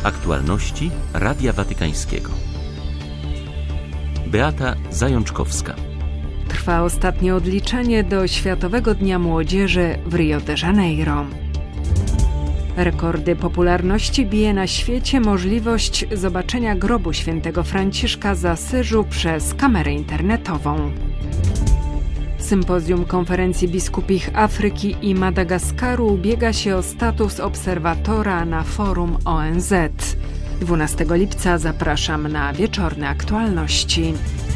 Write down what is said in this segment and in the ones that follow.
Aktualności Radia Watykańskiego. Beata Zajączkowska. Trwa ostatnie odliczenie do Światowego Dnia Młodzieży w Rio de Janeiro. Rekordy popularności bije na świecie możliwość zobaczenia grobu świętego Franciszka z Asyżu przez kamerę internetową. Sympozjum Konferencji Biskupich Afryki i Madagaskaru ubiega się o status obserwatora na forum ONZ. 12 lipca zapraszam na wieczorne aktualności.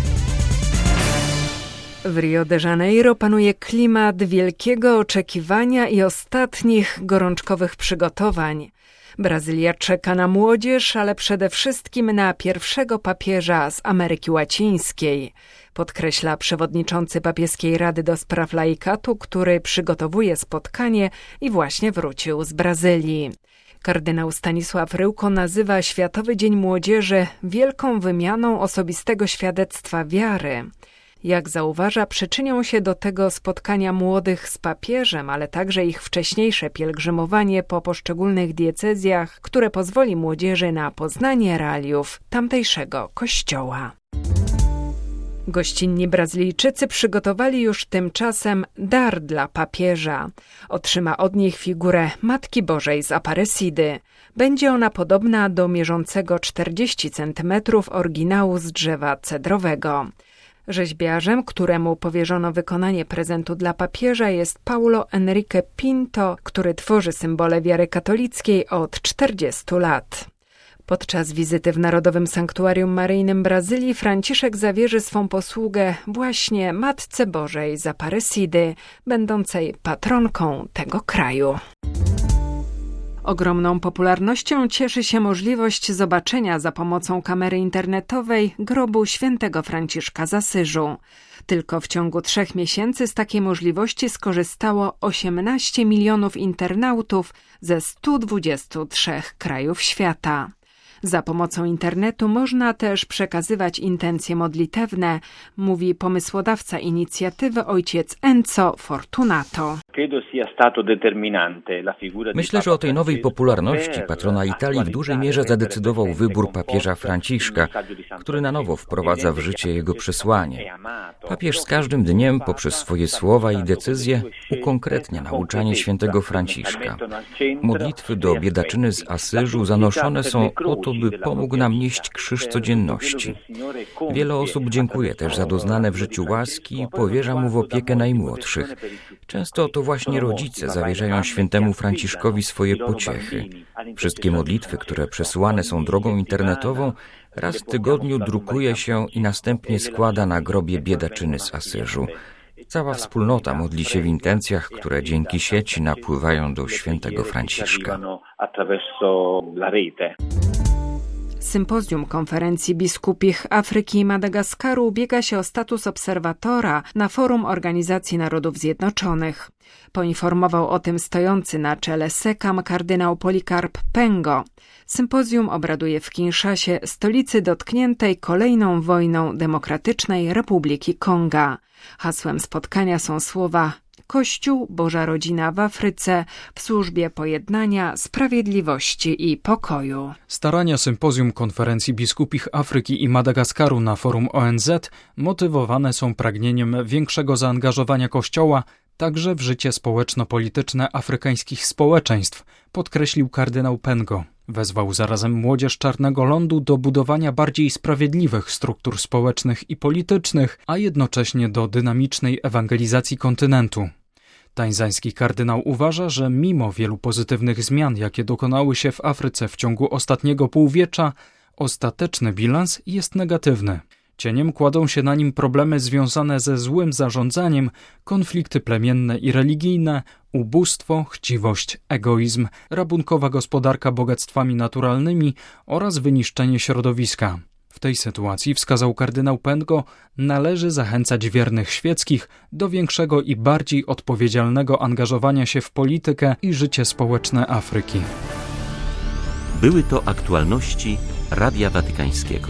W Rio de Janeiro panuje klimat wielkiego oczekiwania i ostatnich gorączkowych przygotowań. Brazylia czeka na młodzież, ale przede wszystkim na pierwszego papieża z Ameryki Łacińskiej, podkreśla przewodniczący Papieskiej Rady do Spraw Laikatu, który przygotowuje spotkanie i właśnie wrócił z Brazylii. Kardynał Stanisław Ryłko nazywa Światowy Dzień Młodzieży wielką wymianą osobistego świadectwa wiary. Jak zauważa, przyczynią się do tego spotkania młodych z papieżem, ale także ich wcześniejsze pielgrzymowanie po poszczególnych diecezjach, które pozwoli młodzieży na poznanie realiów tamtejszego kościoła. Gościnni Brazylijczycy przygotowali już tymczasem dar dla papieża. Otrzyma od nich figurę Matki Bożej z Aparecidy. Będzie ona podobna do mierzącego 40 cm oryginału z drzewa cedrowego. Rzeźbiarzem, któremu powierzono wykonanie prezentu dla papieża, jest Paulo Henrique Pinto, który tworzy symbole wiary katolickiej od 40 lat. Podczas wizyty w Narodowym Sanktuarium Maryjnym Brazylii Franciszek zawierzy swą posługę właśnie Matce Bożej z Aparecidy, będącej patronką tego kraju. Ogromną popularnością cieszy się możliwość zobaczenia za pomocą kamery internetowej grobu świętego Franciszka z Asyżu. Tylko w ciągu 3 miesięcy z takiej możliwości skorzystało 18 milionów internautów ze 123 krajów świata. Za pomocą internetu można też przekazywać intencje modlitewne, mówi pomysłodawca inicjatywy ojciec Enzo Fortunato. Myślę, że o tej nowej popularności patrona Italii w dużej mierze zadecydował wybór papieża Franciszka, który na nowo wprowadza w życie jego przesłanie. Papież z każdym dniem poprzez swoje słowa i decyzje ukonkretnia nauczanie świętego Franciszka. Modlitwy do biedaczyny z Asyżu zanoszone są o to, by pomógł nam nieść krzyż codzienności. Wiele osób dziękuje też za doznane w życiu łaski i powierza mu w opiekę najmłodszych. Często to właśnie rodzice zawierzają świętemu Franciszkowi swoje pociechy. Wszystkie modlitwy, które przesyłane są drogą internetową, raz w tygodniu drukuje się i następnie składa na grobie biedaczyny z Asyżu. Cała wspólnota modli się w intencjach, które dzięki sieci napływają do świętego Franciszka. Sympozjum Konferencji Biskupich Afryki i Madagaskaru ubiega się o status obserwatora na forum Organizacji Narodów Zjednoczonych. Poinformował o tym stojący na czele SECAM kardynał Polikarp Pengo. Sympozjum obraduje w Kinszasie, stolicy dotkniętej kolejną wojną Demokratycznej Republiki Konga. Hasłem spotkania są słowa Kościół, Boża Rodzina w Afryce, w służbie pojednania, sprawiedliwości i pokoju. Starania Sympozjum Konferencji Biskupich Afryki i Madagaskaru na forum ONZ motywowane są pragnieniem większego zaangażowania Kościoła także w życie społeczno-polityczne afrykańskich społeczeństw, podkreślił kardynał Pengo. Wezwał zarazem młodzież Czarnego Lądu do budowania bardziej sprawiedliwych struktur społecznych i politycznych, a jednocześnie do dynamicznej ewangelizacji kontynentu. Tańzański kardynał uważa, że mimo wielu pozytywnych zmian, jakie dokonały się w Afryce w ciągu ostatniego półwiecza, ostateczny bilans jest negatywny. Cieniem kładą się na nim problemy związane ze złym zarządzaniem, konflikty plemienne i religijne, ubóstwo, chciwość, egoizm, rabunkowa gospodarka bogactwami naturalnymi oraz wyniszczenie środowiska. W tej sytuacji, wskazał kardynał Pengo, należy zachęcać wiernych świeckich do większego i bardziej odpowiedzialnego angażowania się w politykę i życie społeczne Afryki. Były to aktualności Radia Watykańskiego.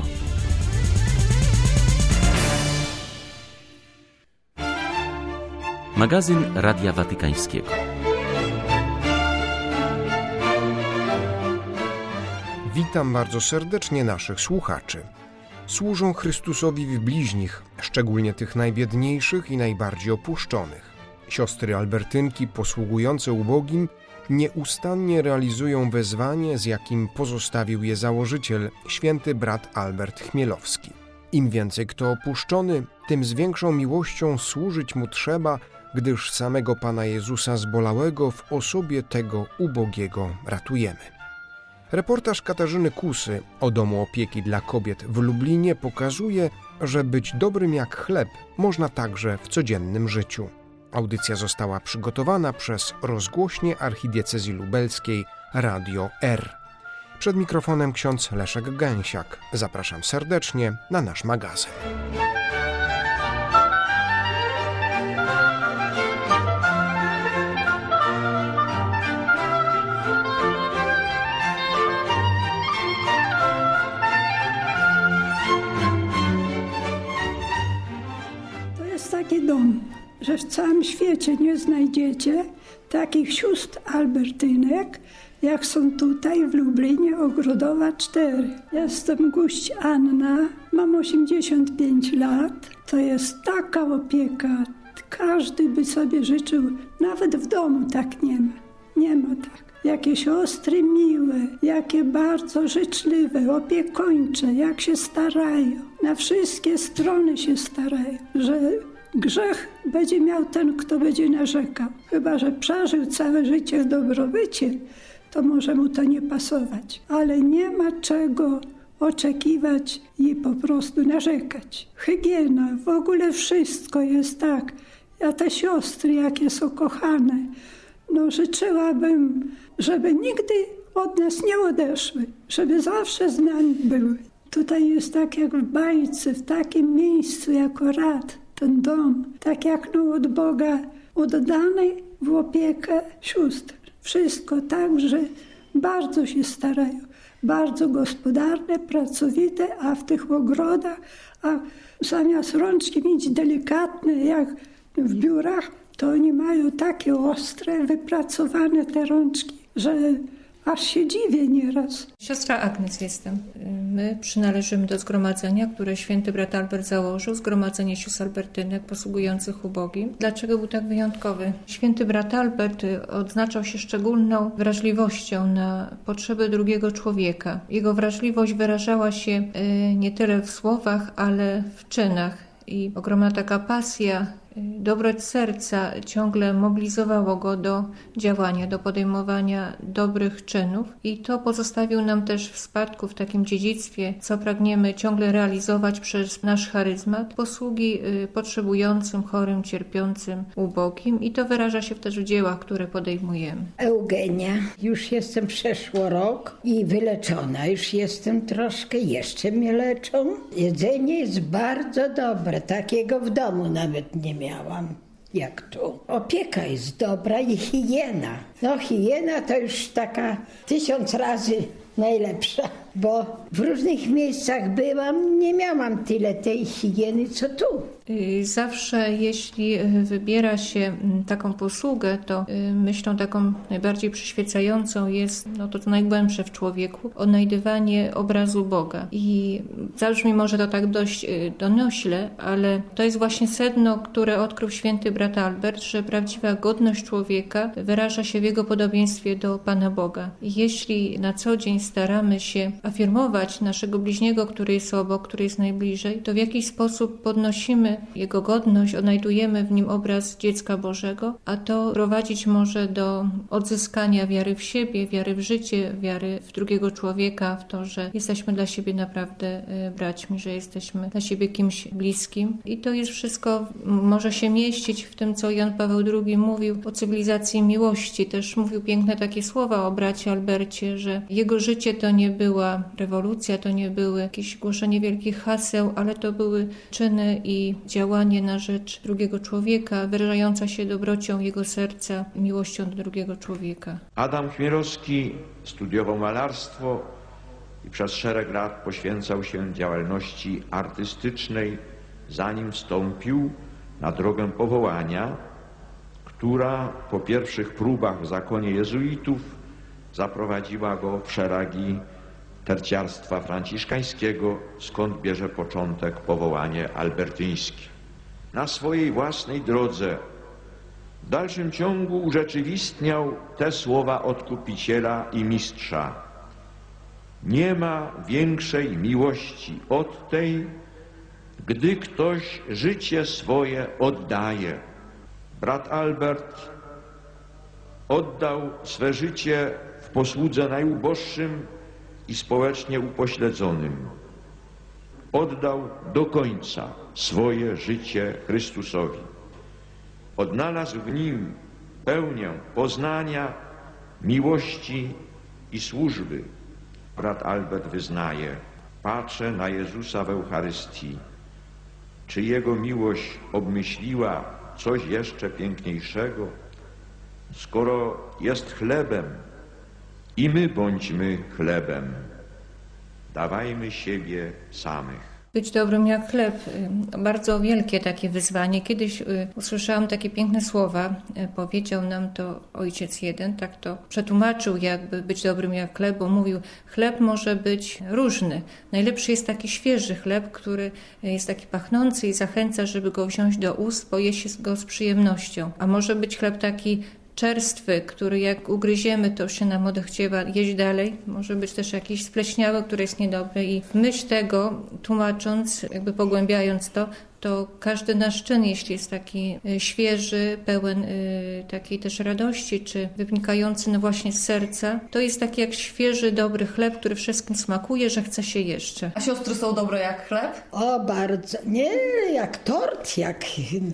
Magazyn Radia Watykańskiego. Witam bardzo serdecznie naszych słuchaczy. Służą Chrystusowi w bliźnich, szczególnie tych najbiedniejszych i najbardziej opuszczonych. Siostry Albertynki posługujące ubogim nieustannie realizują wezwanie, z jakim pozostawił je założyciel, święty brat Albert Chmielowski. Im więcej kto opuszczony, tym z większą miłością służyć mu trzeba, gdyż samego Pana Jezusa zbolałego w osobie tego ubogiego ratujemy. Reportaż Katarzyny Kusy o Domu Opieki dla Kobiet w Lublinie pokazuje, że być dobrym jak chleb można także w codziennym życiu. Audycja została przygotowana przez rozgłośnie Archidiecezji Lubelskiej Radio R. Przed mikrofonem ksiądz Leszek Gęsiak. Zapraszam serdecznie na nasz magazyn. To jest taki dom, że w całym świecie nie znajdziecie takich sióstr Albertynek, jak są tutaj w Lublinie, Ogrodowa 4. Jestem Guść Anna, mam 85 lat. To jest taka opieka, każdy by sobie życzył, nawet w domu tak nie ma. Nie ma tak. Jakie siostry miłe, jakie bardzo życzliwe, opiekuńcze, jak się starają. Na wszystkie strony się starają, że grzech będzie miał ten, kto będzie narzekał. Chyba że przeżył całe życie w dobrobycie, to może mu to nie pasować. Ale nie ma czego oczekiwać i po prostu narzekać. Hygiena, w ogóle wszystko jest tak. A te siostry, jakie są kochane, no życzyłabym, żeby nigdy od nas nie odeszły, żeby zawsze z nami były. Tutaj jest tak jak w bajce, w takim miejscu jako rad, ten dom, tak jak od Boga oddany w opiekę sióstr. Wszystko tak, że bardzo się starają, bardzo gospodarne, pracowite, a w tych ogrodach, a zamiast rączki mieć delikatne jak w biurach, to oni mają takie ostre, wypracowane te rączki, że aż się dziwię nieraz. Siostra Agnes jestem. My przynależymy do zgromadzenia, które święty brat Albert założył, Zgromadzenie Sióstr Albertynek posługujących ubogim. Dlaczego był tak wyjątkowy? Święty brat Albert odznaczał się szczególną wrażliwością na potrzeby drugiego człowieka. Jego wrażliwość wyrażała się nie tyle w słowach, ale w czynach. I ogromna taka pasja, dobroć serca ciągle mobilizowało go do działania, do podejmowania dobrych czynów i to pozostawił nam też w spadku, w takim dziedzictwie, co pragniemy ciągle realizować przez nasz charyzmat, posługi potrzebującym, chorym, cierpiącym, ubogim i to wyraża się też w dziełach, które podejmujemy. Eugenia, już jestem przeszło rok i wyleczona, już jestem troszkę, jeszcze mnie leczą. Jedzenie jest bardzo dobre, takiego w domu nawet nie miałam, jak tu. Opieka jest dobra i higiena. No higiena to już taka 1000 razy najlepsza, bo w różnych miejscach byłam, nie miałam tyle tej higieny, co tu. Zawsze jeśli wybiera się taką posługę, to myślą taką najbardziej przyświecającą jest, no to najgłębsze w człowieku, odnajdywanie obrazu Boga. I zabrzmi może to tak dość donośle, ale to jest właśnie sedno, które odkrył święty brat Albert, że prawdziwa godność człowieka wyraża się w jego podobieństwie do Pana Boga. I jeśli na co dzień staramy się afirmować naszego bliźniego, który jest obok, który jest najbliżej, to w jakiś sposób podnosimy jego godność, odnajdujemy w nim obraz dziecka Bożego, a to prowadzić może do odzyskania wiary w siebie, wiary w życie, wiary w drugiego człowieka, w to, że jesteśmy dla siebie naprawdę braćmi, że jesteśmy dla siebie kimś bliskim. I to jest wszystko, może się mieścić w tym, co Jan Paweł II mówił o cywilizacji miłości. Też mówił piękne takie słowa o bracie Albercie, że jego życie to nie była rewolucja, to nie były jakieś głoszenie wielkich haseł, ale to były czyny i działanie na rzecz drugiego człowieka, wyrażająca się dobrocią jego serca, miłością do drugiego człowieka. Adam Chmielowski studiował malarstwo i przez szereg lat poświęcał się działalności artystycznej, zanim wstąpił na drogę powołania, która po pierwszych próbach w zakonie jezuitów zaprowadziła go w szeregi tercjarstwa franciszkańskiego, skąd bierze początek powołanie albertyńskie. Na swojej własnej drodze w dalszym ciągu urzeczywistniał te słowa Odkupiciela i Mistrza: nie ma większej miłości od tej, gdy ktoś życie swoje oddaje. Brat Albert oddał swe życie w posłudze najuboższym i społecznie upośledzonym. Oddał do końca swoje życie Chrystusowi. Odnalazł w nim pełnię poznania, miłości i służby. Brat Albert wyznaje: patrzę na Jezusa w Eucharystii. Czy Jego miłość obmyśliła coś jeszcze piękniejszego? Skoro jest chlebem, i my bądźmy chlebem. Dawajmy siebie samych. Być dobrym jak chleb. Bardzo wielkie takie wyzwanie. Kiedyś usłyszałam takie piękne słowa. Powiedział nam to ojciec jeden, tak to przetłumaczył, jakby być dobrym jak chleb, bo mówił, chleb może być różny. Najlepszy jest taki świeży chleb, który jest taki pachnący i zachęca, żeby go wziąć do ust, bo je się go z przyjemnością. A może być chleb taki czerstwy, który jak ugryziemy, to się nam odechciewa jeść dalej. Może być też jakiś spleśniały, który jest niedobry i w myśl tego, tłumacząc, jakby pogłębiając to każdy nasz czyn, jeśli jest taki świeży, pełen takiej też radości, czy wynikający no właśnie z serca, to jest taki jak świeży, dobry chleb, który wszystkim smakuje, że chce się jeszcze. A siostry są dobre jak chleb? O, bardzo. Nie, jak tort, jak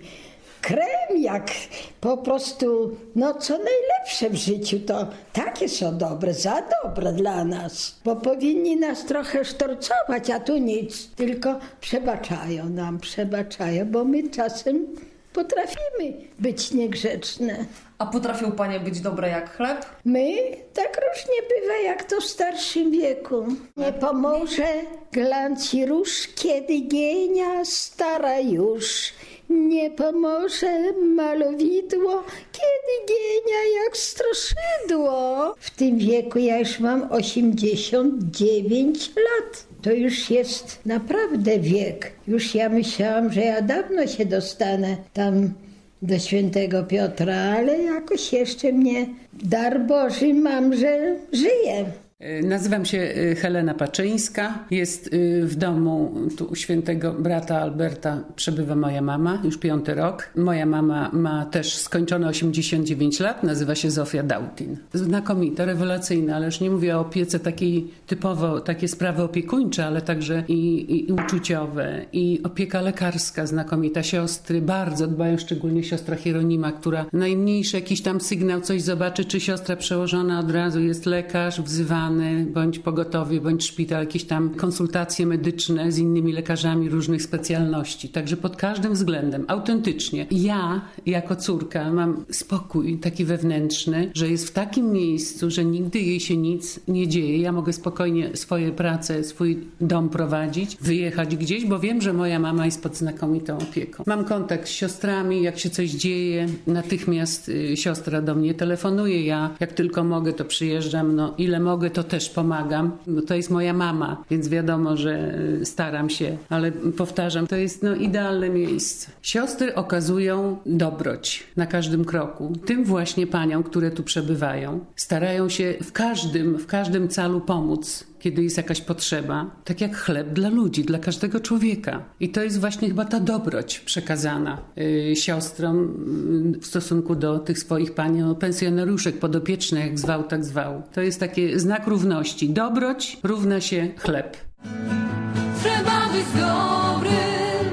krem, jak po prostu, no co najlepsze w życiu, to takie są dobre, za dobre dla nas. Bo powinni nas trochę sztorcować, a tu nic, tylko przebaczają nam, bo my czasem potrafimy być niegrzeczne. A potrafią panie być dobre jak chleb? My? Tak różnie bywa, jak to w starszym wieku. Nie pomoże glans i róż, kiedy gienia stara już. Nie pomoże malowidło, kiedy gienia jak straszydło. W tym wieku ja już mam 89 lat. To już jest naprawdę wiek. Już ja myślałam, że ja dawno się dostanę tam do świętego Piotra, ale jakoś jeszcze mnie dar Boży mam, że żyję. Nazywam się Helena Paczyńska. Jest w domu tu u świętego brata Alberta przebywa moja mama, już 5. rok. Moja mama ma też skończone 89 lat, nazywa się Zofia Dautin. Znakomita, rewelacyjna, ale już nie mówię o opiece takiej typowo, takie sprawy opiekuńcze, ale także i uczuciowe, i opieka lekarska znakomita. Siostry bardzo dbają, szczególnie siostra Hieronima, która najmniejszy jakiś tam sygnał, coś zobaczy, czy siostra przełożona od razu jest lekarz, wzywany, bądź pogotowie, bądź szpital, jakieś tam konsultacje medyczne z innymi lekarzami różnych specjalności. Także pod każdym względem, autentycznie. Ja, jako córka, mam spokój taki wewnętrzny, że jest w takim miejscu, że nigdy jej się nic nie dzieje. Ja mogę spokojnie swoje prace, swój dom prowadzić, wyjechać gdzieś, bo wiem, że moja mama jest pod znakomitą opieką. Mam kontakt z siostrami, jak się coś dzieje, natychmiast siostra do mnie telefonuje. Ja, jak tylko mogę, to przyjeżdżam. No, ile mogę, to też pomagam, bo to jest moja mama, więc wiadomo, że staram się, ale powtarzam, to jest idealne miejsce. Siostry okazują dobroć na każdym kroku. Tym właśnie paniom, które tu przebywają, starają się w każdym calu pomóc, kiedy jest jakaś potrzeba, tak jak chleb dla ludzi, dla każdego człowieka. I to jest właśnie chyba ta dobroć przekazana siostrom w stosunku do tych swoich pań, pensjonariuszek podopiecznych, jak zwał, tak zwał. To jest taki znak równości. Dobroć równa się chleb. Trzeba być dobrym,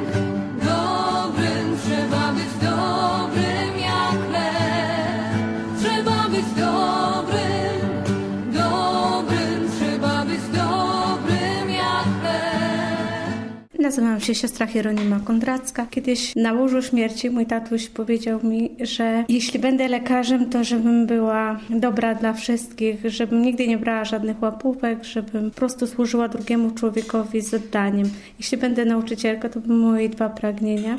trzeba być dobrym jak chleb. Trzeba być dobrym, trzeba być dobrym jak chleb. Nazywam się siostra Hieronima Kondracka. Kiedyś na łożu śmierci mój tatuś powiedział mi, że jeśli będę lekarzem, to żebym była dobra dla wszystkich, żebym nigdy nie brała żadnych łapówek, żebym po prostu służyła drugiemu człowiekowi z oddaniem. Jeśli będę nauczycielką, to były moje 2 pragnienia.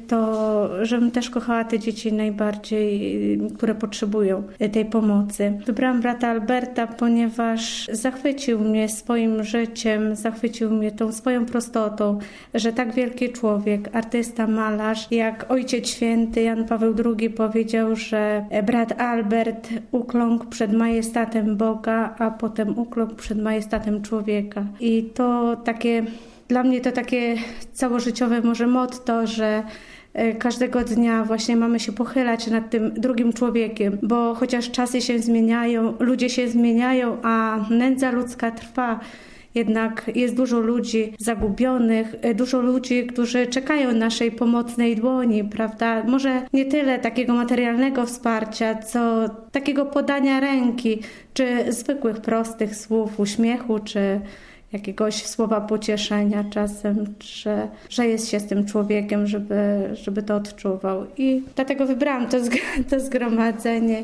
To żebym też kochała te dzieci najbardziej, które potrzebują tej pomocy. Wybrałam brata Alberta, ponieważ zachwycił mnie swoim życiem, zachwycił mnie tą swoją prostotą, że tak wielki człowiek, artysta, malarz, jak Ojciec Święty Jan Paweł II powiedział, że brat Albert ukląkł przed majestatem Boga, a potem ukląkł przed majestatem człowieka. I to takie, dla mnie to takie całożyciowe może motto, że każdego dnia właśnie mamy się pochylać nad tym drugim człowiekiem, bo chociaż czasy się zmieniają, ludzie się zmieniają, a nędza ludzka trwa. Jednak jest dużo ludzi zagubionych, dużo ludzi, którzy czekają naszej pomocnej dłoni, prawda? Może nie tyle takiego materialnego wsparcia, co takiego podania ręki, czy zwykłych, prostych słów, uśmiechu, czy jakiegoś słowa pocieszenia czasem, że jest się z tym człowiekiem, żeby to odczuwał. I dlatego wybrałam to zgromadzenie,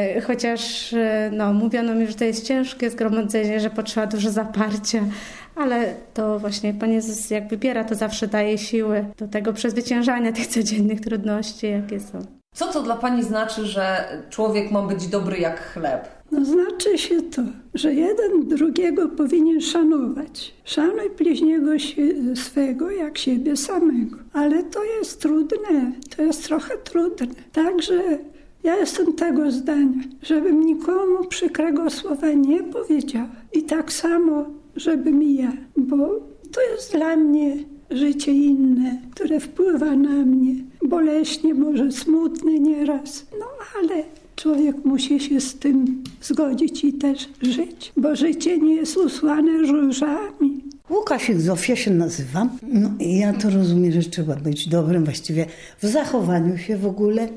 chociaż mówiono mi, że to jest ciężkie zgromadzenie, że potrzeba dużo zaparcia, ale to właśnie Pan Jezus jak wybiera, to zawsze daje siły do tego przezwyciężania tych codziennych trudności, jakie są. Co to dla Pani znaczy, że człowiek ma być dobry jak chleb? Znaczy się to, że jeden drugiego powinien szanować. Szanuj bliźniego swego jak siebie samego. Ale to jest trudne, to jest trochę trudne. Także ja jestem tego zdania, żebym nikomu przykrego słowa nie powiedziała. I tak samo, żebym i ja, bo to jest dla mnie życie inne, które wpływa na mnie. Boleśnie, może smutne nieraz, ale człowiek musi się z tym zgodzić i też żyć, bo życie nie jest usłane różami. Łukasik Zofia się nazywam. I ja to rozumiem, że trzeba być dobrym właściwie w zachowaniu się w ogóle.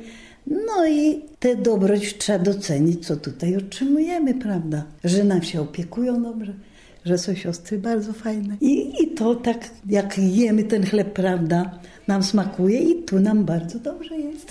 I tę dobroć trzeba docenić, co tutaj otrzymujemy, prawda? Że nam się opiekują dobrze, że są siostry bardzo fajne. I to tak, jak jemy ten chleb, prawda, nam smakuje i tu nam bardzo dobrze jest.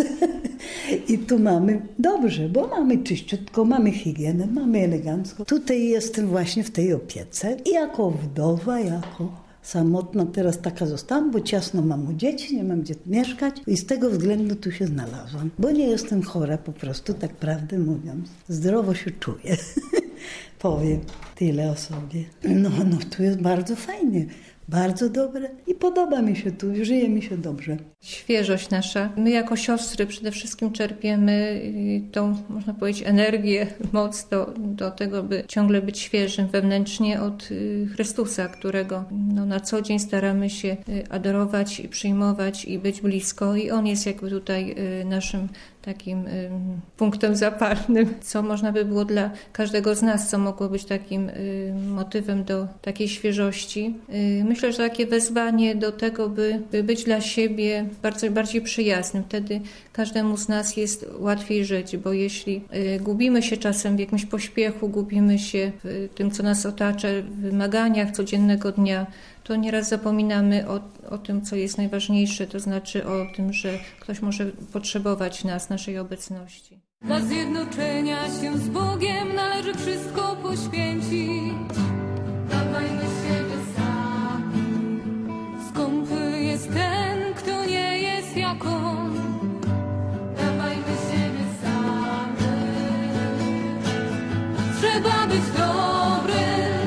I tu mamy dobrze, bo mamy czyściutko, mamy higienę, mamy elegancko. Tutaj jestem właśnie w tej opiece i jako wdowa, jako samotna teraz taka zostałam, bo ciasno mam u dzieci, nie mam gdzie mieszkać i z tego względu tu się znalazłam. Bo nie jestem chora po prostu, tak prawdę mówiąc. Zdrowo się czuję. Powiem tyle o sobie. Tu jest bardzo fajnie, bardzo dobre i podoba mi się tu, żyje mi się dobrze. Świeżość nasza. My jako siostry przede wszystkim czerpiemy tą, można powiedzieć, energię, moc do tego, by ciągle być świeżym wewnętrznie od Chrystusa, którego na co dzień staramy się adorować i przyjmować i być blisko i On jest jakby tutaj naszym takim punktem zapalnym, co można by było dla każdego z nas, co mogło być takim motywem do takiej świeżości. Myślę, że takie wezwanie do tego, by być dla siebie bardziej przyjaznym. Wtedy każdemu z nas jest łatwiej żyć, bo jeśli gubimy się czasem w jakimś pośpiechu, gubimy się w tym, co nas otacza, w wymaganiach codziennego dnia, to nieraz zapominamy o tym, co jest najważniejsze, to znaczy o tym, że ktoś może potrzebować nas, naszej obecności. Dla zjednoczenia się z Bogiem należy wszystko poświęcić. Dawajmy siebie sami. Skąpy jest ten, kto nie jest jak On. Dawajmy siebie sami. Trzeba być dobrym.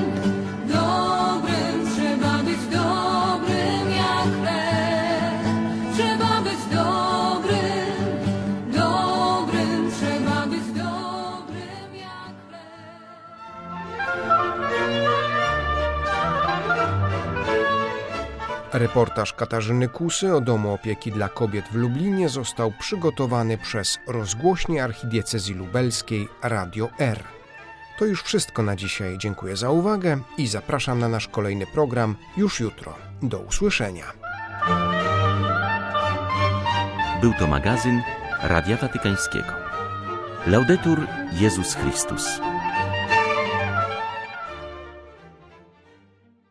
Reportaż Katarzyny Kusy o Domu Opieki dla Kobiet w Lublinie został przygotowany przez rozgłośnię archidiecezji lubelskiej Radio R. To już wszystko na dzisiaj. Dziękuję za uwagę i zapraszam na nasz kolejny program już jutro. Do usłyszenia. Był to magazyn Radia Watykańskiego. Laudetur Jezus Chrystus.